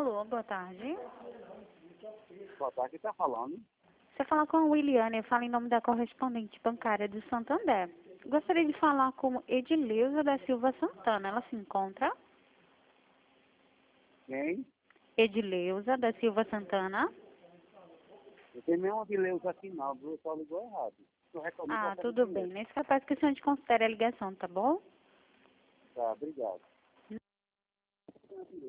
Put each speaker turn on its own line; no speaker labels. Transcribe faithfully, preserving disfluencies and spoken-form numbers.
Alô, boa tarde.
Boa tarde, quem está falando?
Você fala com a Williane, eu falo em nome da correspondente bancária do Santander. Gostaria de falar com Edileuza da Silva Santana. Ela se encontra?
Quem?
Edileuza da Silva Santana.
Eu tenho nenhuma de Leus aqui não, viu? Eu só ligou errado. Eu reclamei
Ah,
para
tudo bem. Nesse capaz que a senhora considere a ligação, tá bom?
Tá, obrigado.